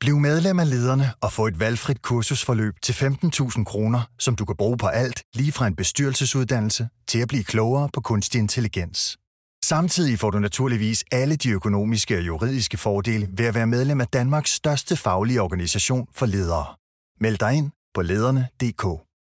Bliv medlem af Lederne og få et valgfrit kursusforløb til 15.000 kroner, som du kan bruge på alt, lige fra en bestyrelsesuddannelse til at blive klogere på kunstig intelligens. Samtidig får du naturligvis alle de økonomiske og juridiske fordele ved at være medlem af Danmarks største faglige organisation for ledere. Meld dig ind på lederne.dk.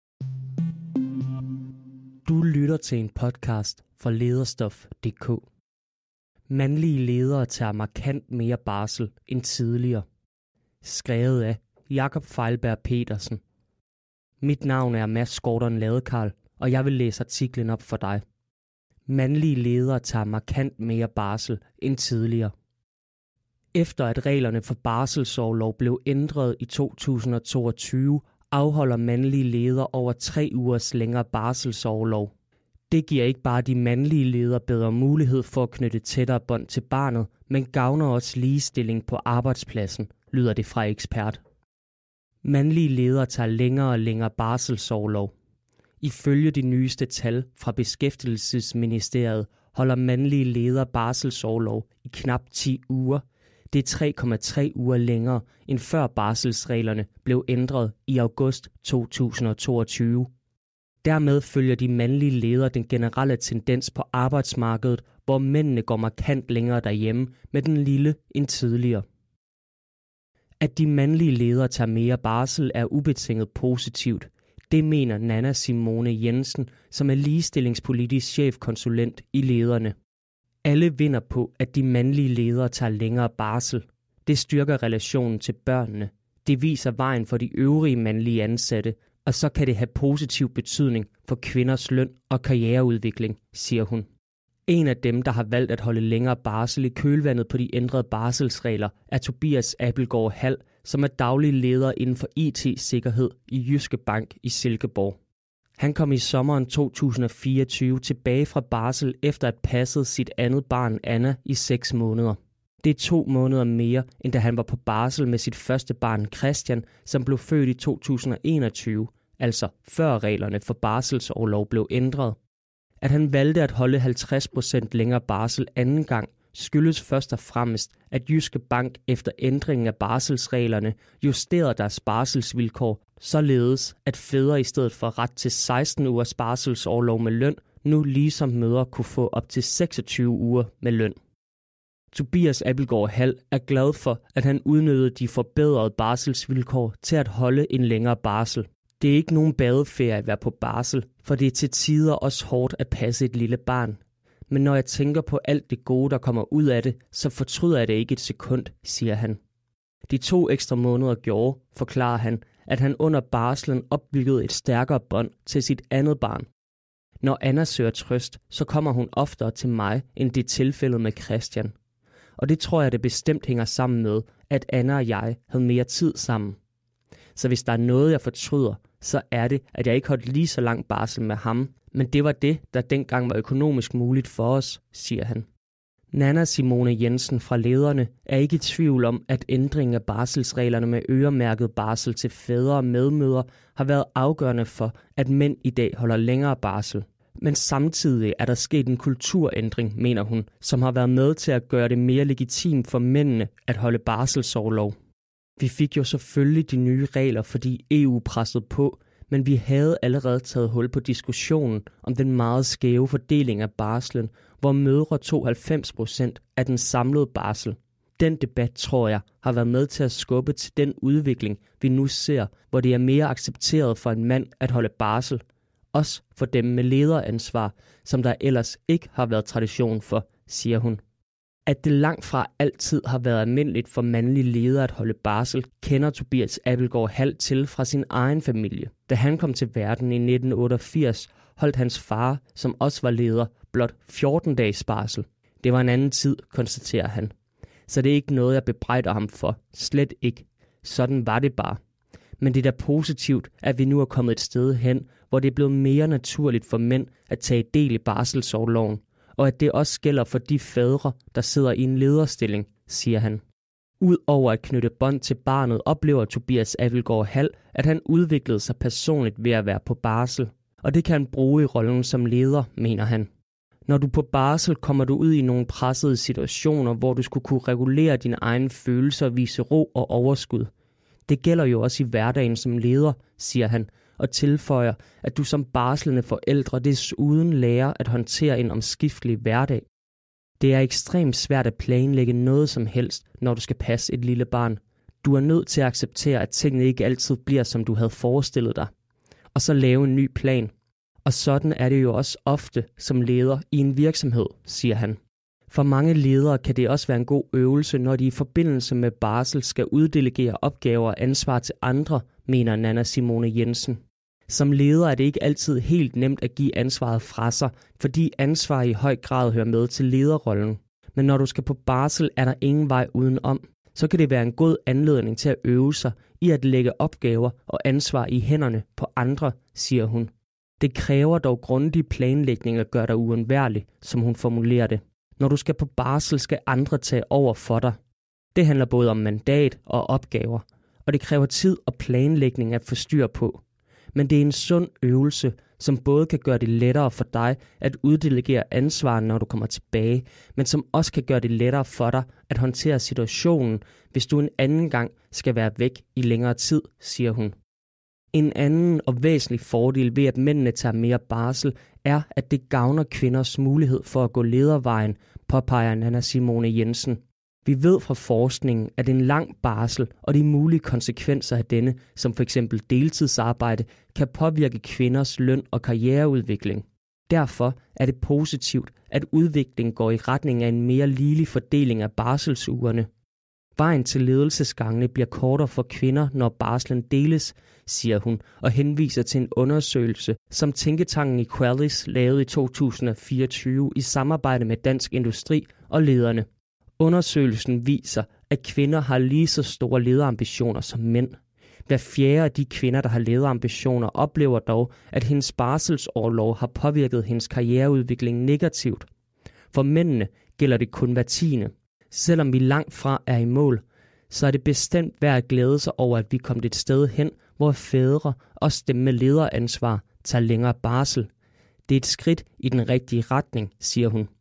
Du lytter til en podcast fra lederstof.dk. Mandlige ledere tager markant mere barsel end tidligere. Skrevet af Jakob Feilberg Petersen. Mit navn er Mads Gordon Ladekarl, og jeg vil læse artiklen op for dig. Mandlige ledere tager markant mere barsel end tidligere. Efter at reglerne for barselsorlov blev ændret i 2022, afholder mandlige ledere over 3 ugers længere barselsorlov. Det giver ikke bare de mandlige ledere bedre mulighed for at knytte tættere bånd til barnet, men gavner også ligestilling på arbejdspladsen, lyder det fra ekspert. Mandlige ledere tager længere og længere barselsorlov. Ifølge de nyeste tal fra Beskæftigelsesministeriet holder mandlige ledere barselsorlov i knap 10 uger. Det er 3,3 uger længere end før barselsreglerne blev ændret i august 2022. Dermed følger de mandlige ledere den generelle tendens på arbejdsmarkedet, hvor mændene går markant længere derhjemme med den lille end tidligere. At de mandlige ledere tager mere barsel er ubetinget positivt. Det mener Nanna Simone Jensen, som er ligestillingspolitisk chefkonsulent i Lederne. Alle vinder på, at de mandlige ledere tager længere barsel. Det styrker relationen til børnene. Det viser vejen for de øvrige mandlige ansatte, og så kan det have positiv betydning for kvinders løn og karriereudvikling, siger hun. En af dem, der har valgt at holde længere barsel i kølvandet på de ændrede barselsregler, er Tobias Abildgaard Hald, som er daglig leder inden for IT-sikkerhed i Jyske Bank i Silkeborg. Han kom i sommeren 2024 tilbage fra barsel efter at passe sit andet barn Anna i 6 måneder. Det er 2 måneder mere, end da han var på barsel med sit første barn Christian, som blev født i 2021, altså før reglerne for barselsorlov blev ændret. At han valgte at holde 50% længere barsel anden gang, skyldes først og fremmest, at Jyske Bank efter ændringen af barselsreglerne justerede deres barselsvilkår, således at fædre i stedet for ret til 16 ugers barselsorlov med løn, nu ligesom mødre kunne få op til 26 uger med løn. Tobias Abildgaard Hald er glad for, at han udnyttede de forbedrede barselsvilkår til at holde en længere barsel. Det er ikke nogen badeferie at være på barsel, for det er til tider også hårdt at passe et lille barn. Men når jeg tænker på alt det gode, der kommer ud af det, så fortryder jeg det ikke et sekund, siger han. De 2 ekstra måneder gjorde, forklarer han, at han under barslen opbyggede et stærkere bånd til sit andet barn. Når Anna søger trøst, så kommer hun oftere til mig, end det er tilfældet med Christian. Og det tror jeg, det bestemt hænger sammen med, at Anna og jeg havde mere tid sammen. Så hvis der er noget, jeg fortryder, så er det, at jeg ikke holdt lige så lang barsel med ham, men det var det, der dengang var økonomisk muligt for os, siger han. Nanna Simone Jensen fra Lederne er ikke i tvivl om, at ændringen af barselsreglerne med øremærket barsel til fædre og medmødre har været afgørende for, at mænd i dag holder længere barsel. Men samtidig er der sket en kulturændring, mener hun, som har været med til at gøre det mere legitimt for mændene at holde barselsorlov. Vi fik jo selvfølgelig de nye regler, fordi EU pressede på, men vi havde allerede taget hul på diskussionen om den meget skæve fordeling af barslen, hvor mødre tog 90% af den samlede barsel. Den debat, tror jeg, har været med til at skubbe til den udvikling, vi nu ser, hvor det er mere accepteret for en mand at holde barsel. Også for dem med lederansvar, som der ellers ikke har været tradition for, siger hun. At det langt fra altid har været almindeligt for mandlige ledere at holde barsel, kender Tobias Abildgaard Hald til fra sin egen familie. Da han kom til verden i 1988, holdt hans far, som også var leder, blot 14 dages barsel. Det var en anden tid, konstaterer han. Så det er ikke noget, jeg bebrejder ham for. Slet ikke. Sådan var det bare. Men det er da positivt, at vi nu er kommet et sted hen, hvor det er blevet mere naturligt for mænd at tage del i barselsorloven, og at det også gælder for de fædre, der sidder i en lederstilling, siger han. Udover at knytte bånd til barnet, oplever Tobias Abildgaard Hald, at han udviklede sig personligt ved at være på barsel, og det kan han bruge i rollen som leder, mener han. Når du er på barsel, kommer du ud i nogle pressede situationer, hvor du skulle kunne regulere dine egne følelser og vise ro og overskud. Det gælder jo også i hverdagen som leder, siger han, og tilføjer, at du som barslende forældre desuden lærer at håndtere en omskiftelig hverdag. Det er ekstremt svært at planlægge noget som helst, når du skal passe et lille barn. Du er nødt til at acceptere, at tingene ikke altid bliver, som du havde forestillet dig. Og så lave en ny plan. Og sådan er det jo også ofte som leder i en virksomhed, siger han. For mange ledere kan det også være en god øvelse, når de i forbindelse med barsel skal uddelegere opgaver og ansvar til andre, mener Nanna Simone Jensen. Som leder er det ikke altid helt nemt at give ansvaret fra sig, fordi ansvar i høj grad hører med til lederrollen. Men når du skal på barsel, er der ingen vej udenom. Så kan det være en god anledning til at øve sig i at lægge opgaver og ansvar i hænderne på andre, siger hun. Det kræver dog grundig planlægning at gøre dig uundværlig, som hun formulerer det. Når du skal på barsel, skal andre tage over for dig. Det handler både om mandat og opgaver, og det kræver tid og planlægning at få styr på. Men det er en sund øvelse, som både kan gøre det lettere for dig at uddelegere ansvar, når du kommer tilbage, men som også kan gøre det lettere for dig at håndtere situationen, hvis du en anden gang skal være væk i længere tid, siger hun. En anden og væsentlig fordel ved, at mændene tager mere barsel, er, at det gavner kvinders mulighed for at gå ledervejen, påpeger Nanna Simone Jensen. Vi ved fra forskningen, at en lang barsel og de mulige konsekvenser af denne, som f.eks. deltidsarbejde, kan påvirke kvinders løn- og karriereudvikling. Derfor er det positivt, at udviklingen går i retning af en mere ligelig fordeling af barselsugerne. Vejen til ledelsesgangene bliver kortere for kvinder, når barslen deles, siger hun, og henviser til en undersøgelse, som tænketanken Equalis lavede i 2024 i samarbejde med Dansk Industri og lederne. Undersøgelsen viser, at kvinder har lige så store lederambitioner som mænd. Hver fjerde af de kvinder, der har lederambitioner, oplever dog, at hendes barselsorlov har påvirket hendes karriereudvikling negativt. For mændene gælder det kun hver tiende. Selvom vi langt fra er i mål, så er det bestemt værd at glæde sig over, at vi kom et sted hen, hvor fædre, også dem med lederansvar, tager længere barsel. Det er et skridt i den rigtige retning, siger hun.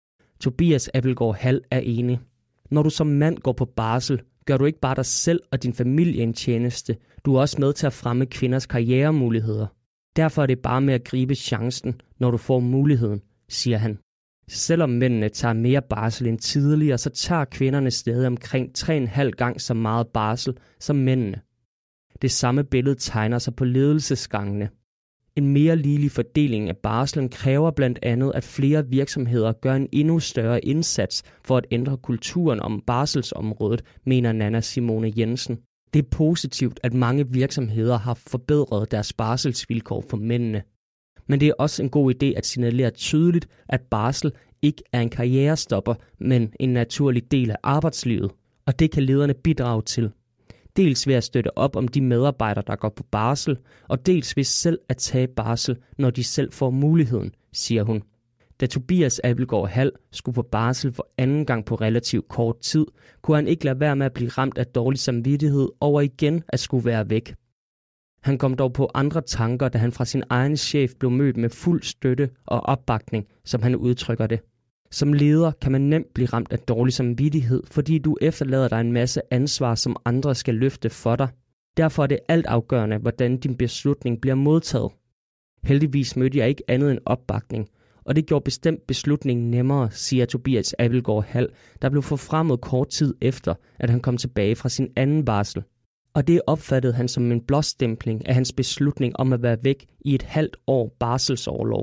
Tobias Abildgaard Hall er enig. Når du som mand går på barsel, gør du ikke bare dig selv og din familie en tjeneste. Du er også med til at fremme kvinders karrieremuligheder. Derfor er det bare med at gribe chancen, når du får muligheden, siger han. Selvom mændene tager mere barsel end tidligere, så tager kvinderne stadig omkring 3,5 gange så meget barsel som mændene. Det samme billede tegner sig på ledelsesgangene. En mere ligelig fordeling af barslen kræver blandt andet, at flere virksomheder gør en endnu større indsats for at ændre kulturen om barselsområdet, mener Nanna Simone Jensen. Det er positivt, at mange virksomheder har forbedret deres barselsvilkår for mændene. Men det er også en god idé at signalere tydeligt, at barsel ikke er en karrierestopper, men en naturlig del af arbejdslivet. Og det kan lederne bidrage til. Dels ved at støtte op om de medarbejdere, der går på barsel, og dels ved selv at tage barsel, når de selv får muligheden, siger hun. Da Tobias Abildgaard Hall skulle på barsel for anden gang på relativt kort tid, kunne han ikke lade være med at blive ramt af dårlig samvittighed over igen at skulle være væk. Han kom dog på andre tanker, da han fra sin egen chef blev mødt med fuld støtte og opbakning, som han udtrykker det. Som leder kan man nemt blive ramt af dårlig samvittighed, fordi du efterlader dig en masse ansvar, som andre skal løfte for dig. Derfor er det altafgørende, hvordan din beslutning bliver modtaget. Heldigvis mødte jeg ikke andet end opbakning, og det gjorde bestemt beslutningen nemmere, siger Tobias Abildgaard Hall, der blev forfremmet kort tid efter, at han kom tilbage fra sin anden barsel. Og det opfattede han som en blåstempling af hans beslutning om at være væk i et halvt år barselsorlov.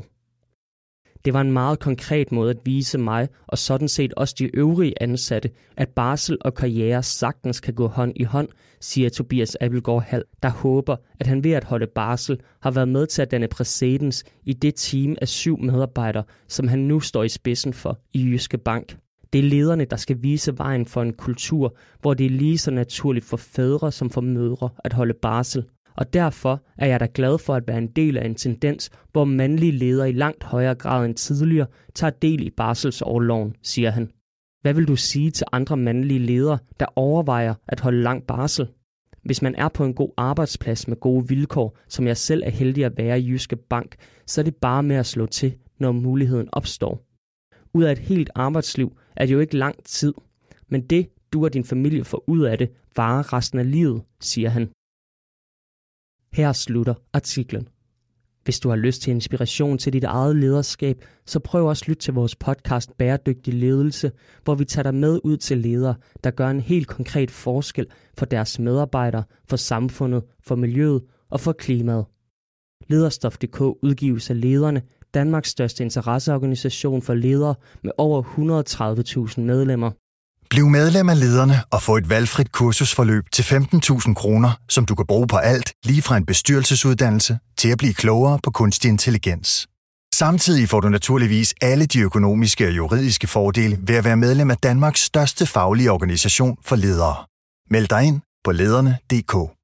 Det var en meget konkret måde at vise mig, og sådan set også de øvrige ansatte, at barsel og karriere sagtens kan gå hånd i hånd, siger Tobias Abildgaard Hall, der håber, at han ved at holde barsel har været med til at danne præcedens i det team af 7 medarbejdere, som han nu står i spidsen for i Jyske Bank. Det er lederne, der skal vise vejen for en kultur, hvor det er lige så naturligt for fædre som for mødre at holde barsel. Og derfor er jeg da glad for at være en del af en tendens, hvor mandlige ledere i langt højere grad end tidligere tager del i barselsorloven, siger han. Hvad vil du sige til andre mandlige ledere, der overvejer at holde lang barsel? Hvis man er på en god arbejdsplads med gode vilkår, som jeg selv er heldig at være i Jyske Bank, så er det bare med at slå til, når muligheden opstår. Ud af et helt arbejdsliv er det jo ikke lang tid, men det, du og din familie får ud af det, varer resten af livet, siger han. Her slutter artiklen. Hvis du har lyst til inspiration til dit eget lederskab, så prøv også at lytte til vores podcast Bæredygtig Ledelse, hvor vi tager dig med ud til ledere, der gør en helt konkret forskel for deres medarbejdere, for samfundet, for miljøet og for klimaet. Lederstof.dk udgives af Lederne, Danmarks største interesseorganisation for ledere med over 130.000 medlemmer. Bliv medlem af Lederne og få et valgfrit kursusforløb til 15.000 kroner, som du kan bruge på alt, lige fra en bestyrelsesuddannelse til at blive klogere på kunstig intelligens. Samtidig får du naturligvis alle de økonomiske og juridiske fordele ved at være medlem af Danmarks største faglige organisation for ledere. Meld dig ind på lederne.dk.